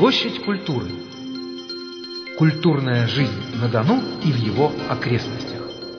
Площадь культуры. Культурная жизнь на Дону и в его окрестностях.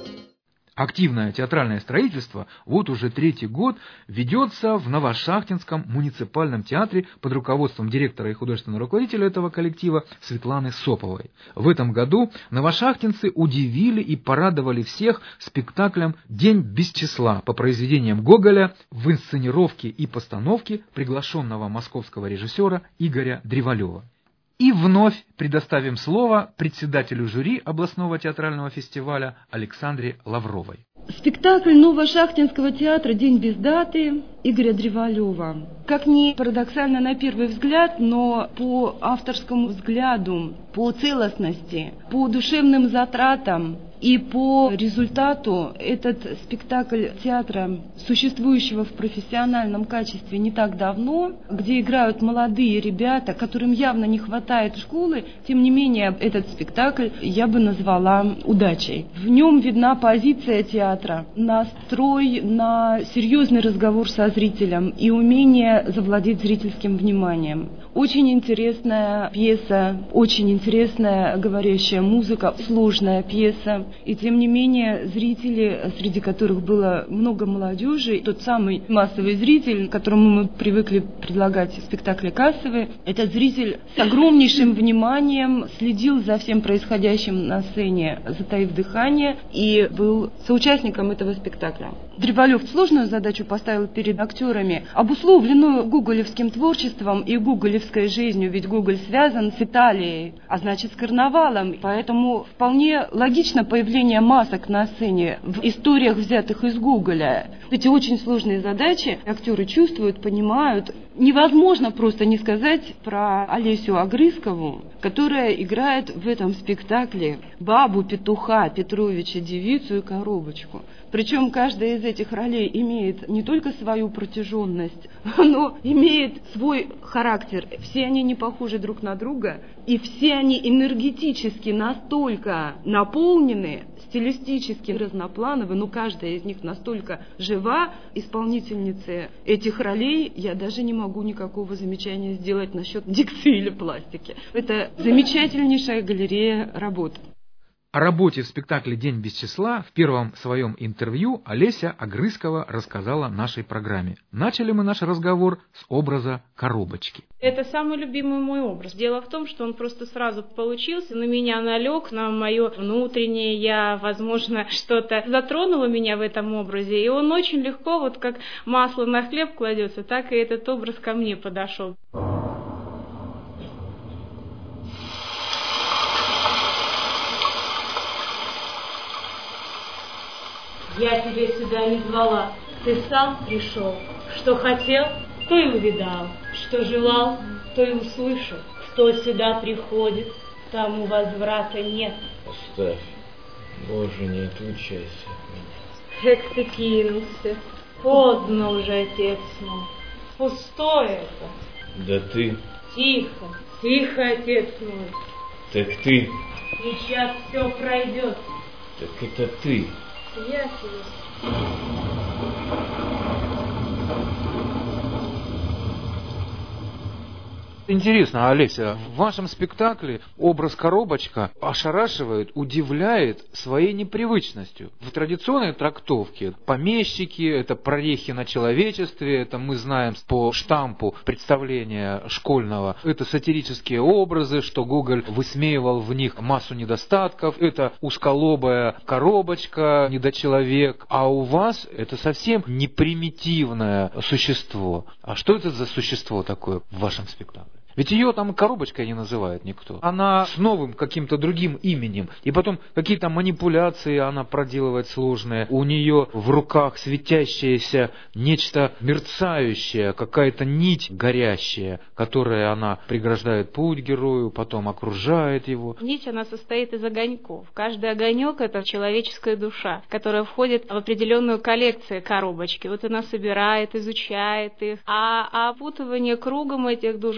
Активное театральное строительство вот уже третий год ведется в Новошахтинском муниципальном театре под руководством директора и художественного руководителя этого коллектива Светланы Соповой. В этом году новошахтинцы удивили и порадовали всех спектаклем «День без числа» по произведениям Гоголя в инсценировке и постановке приглашенного московского режиссера Игоря Древалева. И вновь предоставим слово председателю жюри областного театрального фестиваля Александре Лавровой. Спектакль Новошахтинского театра «День без даты» Игоря Древалева. Как ни парадоксально на первый взгляд, но по авторскому взгляду, по целостности, по душевным затратам и по результату этот спектакль театра, существующего в профессиональном качестве не так давно, где играют молодые ребята, которым явно не хватает школы, тем не менее этот спектакль я бы назвала удачей. В нем видна позиция театра, настрой на серьезный разговор со зрителем и умение завладеть зрительским вниманием. Очень интересная пьеса, очень интересная говорящая музыка, сложная пьеса. И тем не менее зрители, среди которых было много молодежи, тот самый массовый зритель, которому мы привыкли предлагать спектакли кассовые, этот зритель с огромнейшим вниманием следил за всем происходящим на сцене, затаив дыхание, и был соучастником этого спектакля. Древалев сложную задачу поставил перед актерами, обусловленную гоголевским творчеством и гоголевской жизнью, ведь Гоголь связан с Италией, а значит с карнавалом, поэтому вполне логично появление масок на сцене в историях, взятых из Гоголя. Эти очень сложные задачи актеры чувствуют, понимают. Невозможно просто не сказать про Олесю Огрызкову, которая играет в этом спектакле бабу петуха Петровича, девицу и коробочку. Причем каждая из этих ролей имеет не только свою протяженность, но имеет свой характер. Все они не похожи друг на друга, и все они энергетически настолько наполнены, стилистически разноплановы, но каждая из них настолько жива. Исполнительницы этих ролей я даже не могу никакого замечания сделать насчет дикции или пластики. Это замечательнейшая галерея работ. О работе в спектакле «День без числа» в первом своем интервью Олеся Огрызкова рассказала нашей программе. Начали мы наш разговор с образа коробочки. Это самый любимый мой образ. Дело в том, что он просто сразу получился, на меня налег, на мое внутреннее я, возможно, что-то затронуло меня в этом образе, и он очень легко, вот как масло на хлеб кладется, так и этот образ ко мне подошел. Я тебя сюда не звала, ты сам пришел. Что хотел, то и увидал, что желал, то и услышал. Кто сюда приходит, тому возврата нет. Оставь, Боже, не отлучайся от меня. Эк ты кинулся, поздно уже, отец мой. Пустое это. Да ты. Тихо, тихо, отец мой. Так ты. Сейчас все пройдет. Так это ты. Я тебе. Интересно, Олеся, в вашем спектакле образ коробочка ошарашивает, удивляет своей непривычностью. В традиционной трактовке помещики, это прорехи на человечестве, это мы знаем по штампу представления школьного, это сатирические образы, что Гоголь высмеивал в них массу недостатков, это узколобая коробочка, недочеловек, а у вас это совсем не примитивное существо. А что это за существо такое в вашем спектакле? Ведь ее там коробочкой не называет никто. Она с новым каким-то другим именем. И потом какие-то манипуляции она проделывает сложные. У нее в руках светящееся нечто мерцающее, какая-то нить горящая, которая она преграждает путь герою, потом окружает его. Нить, она состоит из огоньков. Каждый огонек — это человеческая душа, которая входит в определенную коллекцию коробочки. Вот она собирает, изучает их. А опутывание кругом этих душ говорит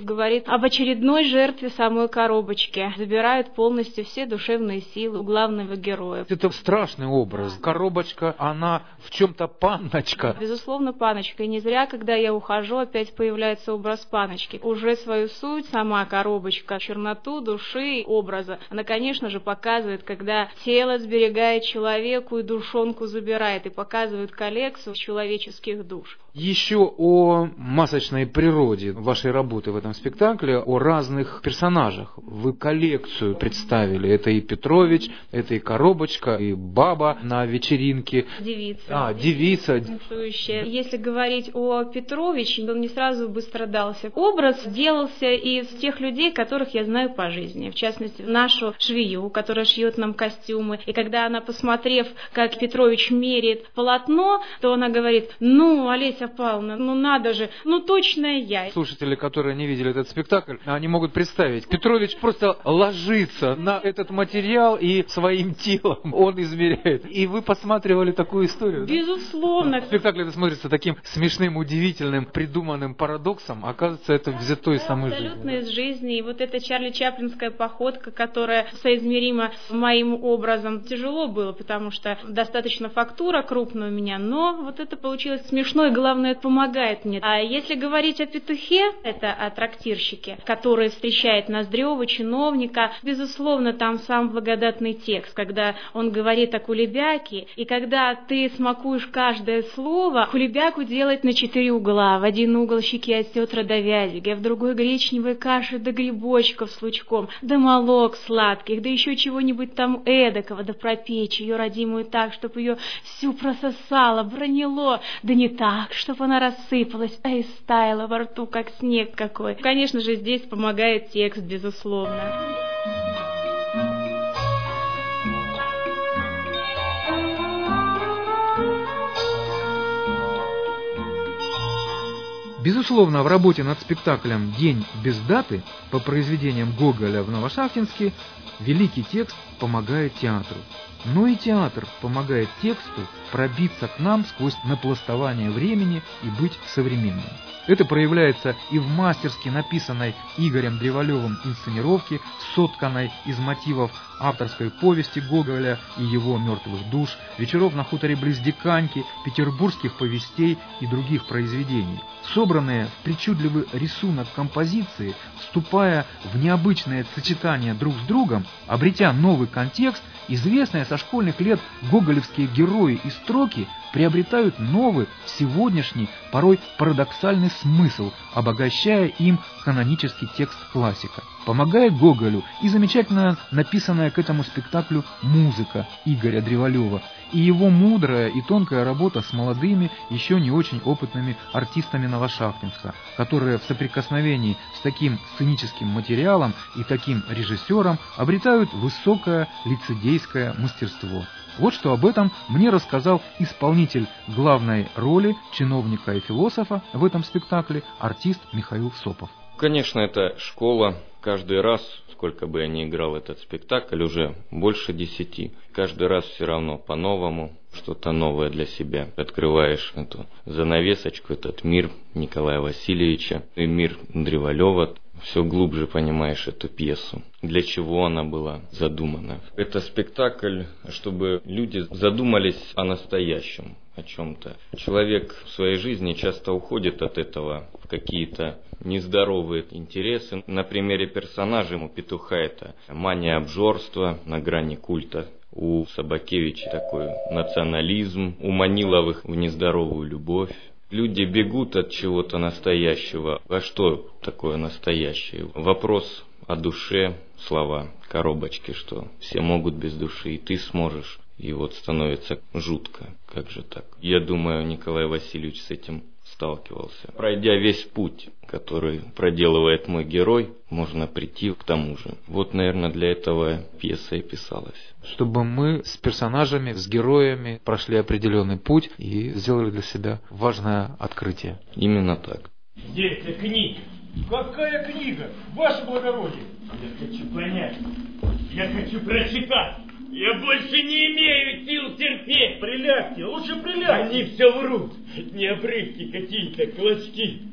говорит об очередной жертве самой коробочки, забирают полностью все душевные силы у главного героя. Это страшный образ. Коробочка, она в чем-то панночка. Безусловно, панночка. И не зря, когда я ухожу, опять появляется образ панночки. Уже свою суть, сама коробочка, черноту души, образа, она, конечно же, показывает, когда тело сберегает человеку и душонку забирает, и показывает коллекцию человеческих душ. Еще о масочной природе вашей работы в этом спектакле, о разных персонажах. Вы коллекцию представили. Это и Петрович, это и коробочка, и баба на вечеринке. Девица. Девица. Танцующая. Если говорить о Петровиче, он не сразу быстро дался. Образ делался из тех людей, которых я знаю по жизни. В частности, нашу швею, которая шьет нам костюмы. И когда она, посмотрев, как Петрович меряет полотно, то она говорит: ну, Олеся Павловна, ну надо же, ну точно я. Слушатели, которые не видели этот спектакль, они могут представить. Петрович просто ложится на этот материал и своим телом он измеряет. И вы посматривали такую историю? Безусловно. Да? Спектакль это смотрится таким смешным, удивительным, придуманным парадоксом. Оказывается, это взято из самой жизни. Абсолютно из жизни. И вот эта Чарли Чаплинская походка, которая соизмерима с моим образом, тяжело было, потому что достаточно фактура крупная у меня, но вот это получилось смешно, и главное, это помогает мне. А если говорить о петухе, это о трактирщике, который встречает Ноздрева, чиновника, безусловно, там сам благодатный текст, когда он говорит о кулебяке, и когда ты смакуешь каждое слово, кулебяку делать на 4 угла. В один угол щеки от сетра до вязики, а в другой гречневой каши до грибочков с лучком, да молок сладких, да еще чего-нибудь там эдакого, да пропечь ее родимую так, чтобы ее всю прососало, бронило, да не так, чтобы она рассыпалась, а и стаяла во рту, как снег какой. Конечно же, здесь помогает текст, безусловно. Безусловно, в работе над спектаклем «День без даты» по произведениям Гоголя в Новошахтинске великий текст помогает театру. Но и театр помогает тексту пробиться к нам сквозь напластование времени и быть современным. Это проявляется и в мастерски написанной Игорем Древалевым инсценировке, сотканной из мотивов авторской повести Гоголя и его «Мертвых душ», вечеров на хуторе близ Диканьки, петербургских повестей и других произведений. Собранные в причудливый рисунок композиции, вступая в необычное сочетание друг с другом, обретя новый контекст, известные со школьных лет гоголевские герои и строки приобретают новый, сегодняшний, порой парадоксальный смысл, обогащая им канонический текст классика. Помогает Гоголю и замечательно написанная к этому спектаклю музыка Игоря Древалева, и его мудрая и тонкая работа с молодыми, еще не очень опытными артистами Новошахтинска, которые в соприкосновении с таким сценическим материалом и таким режиссером обретают высокое лицедейское мастерство. Вот что об этом мне рассказал исполнитель главной роли чиновника и философа в этом спектакле, артист Михаил Сопов. Конечно, это школа. Каждый раз, сколько бы я ни играл этот спектакль, уже больше 10, каждый раз все равно по-новому, что-то новое для себя. Открываешь эту занавесочку, этот мир Николая Васильевича и мир Древалева, все глубже понимаешь эту пьесу, для чего она была задумана. Это спектакль, чтобы люди задумались о настоящем, о чем-то. Человек в своей жизни часто уходит от этого в какие-то нездоровые интересы. На примере персонажа у петуха это мания обжорства на грани культа. У Собакевича такой национализм, у Маниловых в нездоровую любовь. Люди бегут от чего-то настоящего. А что такое настоящее? Вопрос о душе, слова коробочки, что все могут без души, и ты сможешь. И вот становится жутко. Как же так? Я думаю, Николай Васильевич с этим сталкивался. Пройдя весь путь, который проделывает мой герой, можно прийти к тому же. Вот, наверное, для этого пьеса и писалась. Чтобы мы с персонажами, с героями прошли определенный путь и сделали для себя важное открытие. Именно так. Где эта книга? Какая книга? Ваше благородие! Я хочу понять. Я хочу прочитать. Я больше не имею сил терпеть. Прилягте, лучше прилягте. Они все врут. Не обрывки какие-то, клочки. Быть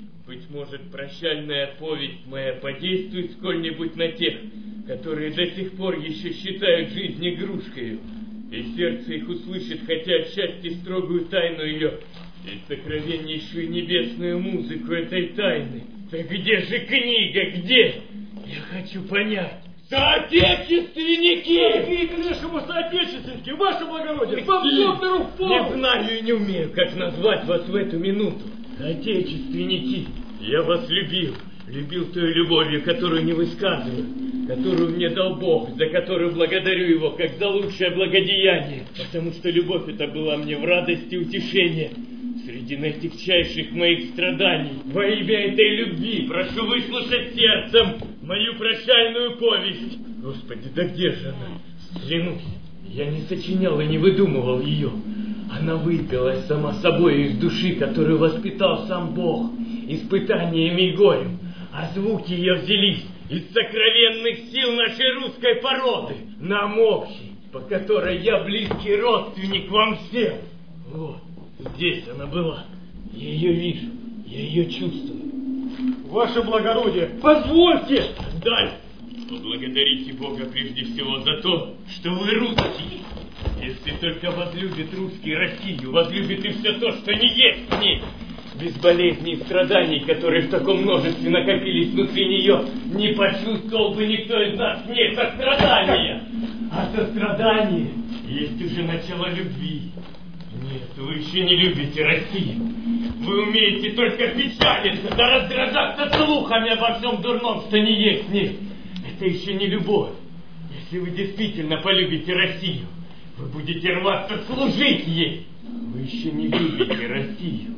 может, прощальная повесть моя подействует сколь-нибудь на тех, которые до сих пор еще считают жизнь игрушкою, и сердце их услышит, хотя отчасти строгую тайну ее, и сокровеннейшую небесную музыку этой тайны. Так где же книга, где? Я хочу понять. Соотечественники! Какие к нашему соотечественники, ваше благородие! Вам доктору в пол! Не знаю и не умею, как назвать вас в эту минуту. Соотечественники, я вас любил. Любил той любовью, которую не высказываю, которую мне дал Бог, за которую благодарю Его, как за лучшее благодеяние, потому что любовь эта была мне в радости и утешение. Среди наитягчайших моих страданий, во имя этой любви, прошу выслушать сердцем мою прощальную повесть. Господи, да где же она? Клянусь, я не сочинял и не выдумывал ее. Она выпилась сама собой из души, которую воспитал сам Бог, испытаниями и горем. А звуки ее взялись из сокровенных сил нашей русской породы, нам общей, по которой я близкий родственник вам всем. Вот, здесь она была. Я ее вижу, я ее чувствую. Ваше благородие, позвольте! Даль, поблагодарите Бога прежде всего за то, что вы русские. Если только возлюбит русский Россию, возлюбит и все то, что не есть в ней. Без болезней и страданий, которые в таком множестве накопились внутри нее, не почувствовал бы никто из нас в ней сострадания. А сострадание есть уже начало любви. Нет, вы еще не любите Россию. Вы умеете только печалиться, да раздражаться слухами обо всем дурном, что не есть в ней. Это еще не любовь. Если вы действительно полюбите Россию, вы будете рваться служить ей. Вы еще не любите Россию.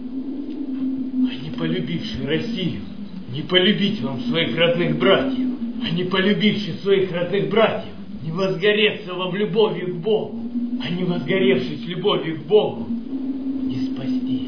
А не полюбивший Россию, не полюбить вам своих родных братьев, а не полюбивший своих родных братьев, не возгореться вам любовью к Богу, а не возгоревшись любовью к Богу, не спастись.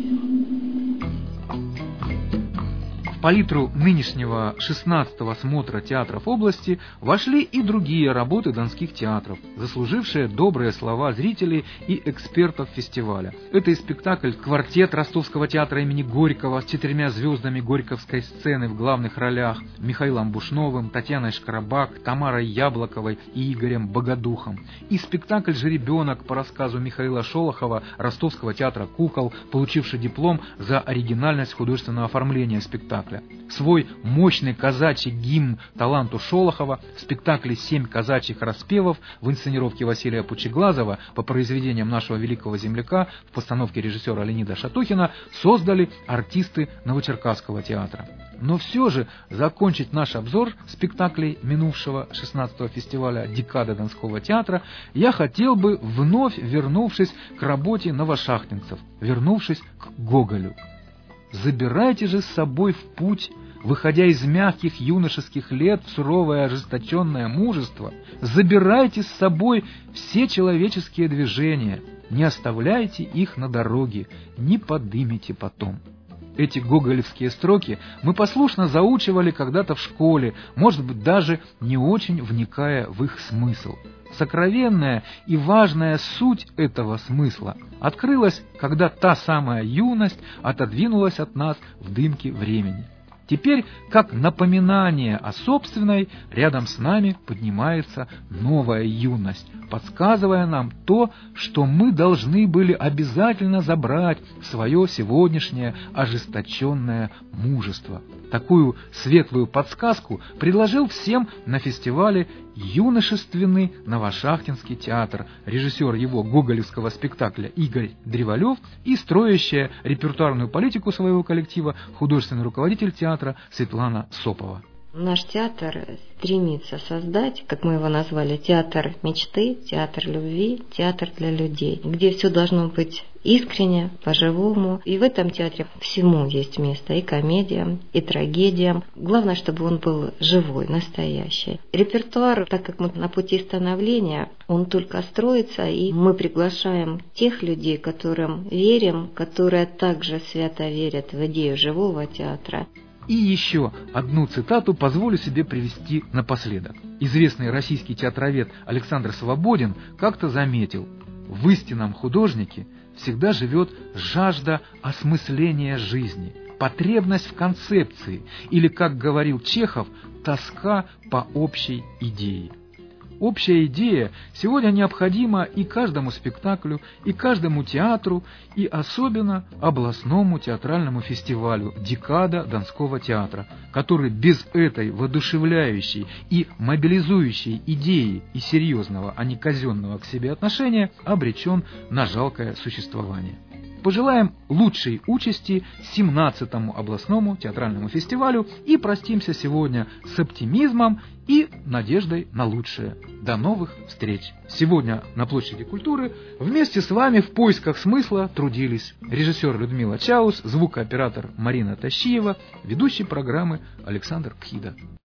В палитру нынешнего 16-го смотра театров области вошли и другие работы донских театров, заслужившие добрые слова зрителей и экспертов фестиваля. Это и спектакль «Квартет» Ростовского театра имени Горького с 4 звездами горьковской сцены в главных ролях Михаилом Бушновым, Татьяной Шкарабак, Тамарой Яблоковой и Игорем Богодухом. И спектакль «Жеребенок» по рассказу Михаила Шолохова Ростовского театра кукол, получивший диплом за оригинальность художественного оформления спектакля. Свой мощный казачий гимн таланту Шолохова в спектакле «7 казачьих распевов» в инсценировке Василия Пучеглазова по произведениям нашего великого земляка в постановке режиссера Леонида Шатохина создали артисты Новочеркасского театра. Но все же закончить наш обзор спектаклей минувшего 16-го фестиваля «Декада Донского театра» я хотел бы, вновь вернувшись к работе новошахтинцев, вернувшись к Гоголю. Забирайте же с собой в путь, выходя из мягких юношеских лет в суровое ожесточенное мужество, забирайте с собой все человеческие движения, не оставляйте их на дороге, не подымите потом. Эти гоголевские строки мы послушно заучивали когда-то в школе, может быть, даже не очень вникая в их смысл. Сокровенная и важная суть этого смысла открылась, когда та самая юность отодвинулась от нас в дымке времени. Теперь, как напоминание о собственной, рядом с нами поднимается новая юность, подсказывая нам то, что мы должны были обязательно забрать в свое сегодняшнее ожесточенное мужество. Такую светлую подсказку предложил всем на фестивале юношественный Новошахтинский театр, режиссер его гоголевского спектакля Игорь Древалев и строящая репертуарную политику своего коллектива художественный руководитель театра Светлана Сопова. Наш театр стремится создать, как мы его назвали, театр мечты, театр любви, театр для людей, где все должно быть искренне, по-живому. И в этом театре всему есть место, и комедиям, и трагедиям. Главное, чтобы он был живой, настоящий. Репертуар, так как мы на пути становления, он только строится, и мы приглашаем тех людей, которым верим, которые также свято верят в идею живого театра. И еще одну цитату позволю себе привести напоследок. Известный российский театровед Александр Свободин как-то заметил: в истинном художнике всегда живет жажда осмысления жизни, потребность в концепции, или, как говорил Чехов, тоска по общей идее. Общая идея сегодня необходима и каждому спектаклю, и каждому театру, и особенно областному театральному фестивалю «Декада Донского театра», который без этой воодушевляющей и мобилизующей идеи и серьезного, а не казенного к себе отношения обречен на жалкое существование. Пожелаем лучшей участи 17-му областному театральному фестивалю и простимся сегодня с оптимизмом и надеждой на лучшее. До новых встреч! Сегодня на Площади культуры вместе с вами в поисках смысла трудились режиссер Людмила Чаус, звукооператор Марина Тащиева, ведущий программы Александр Кхида.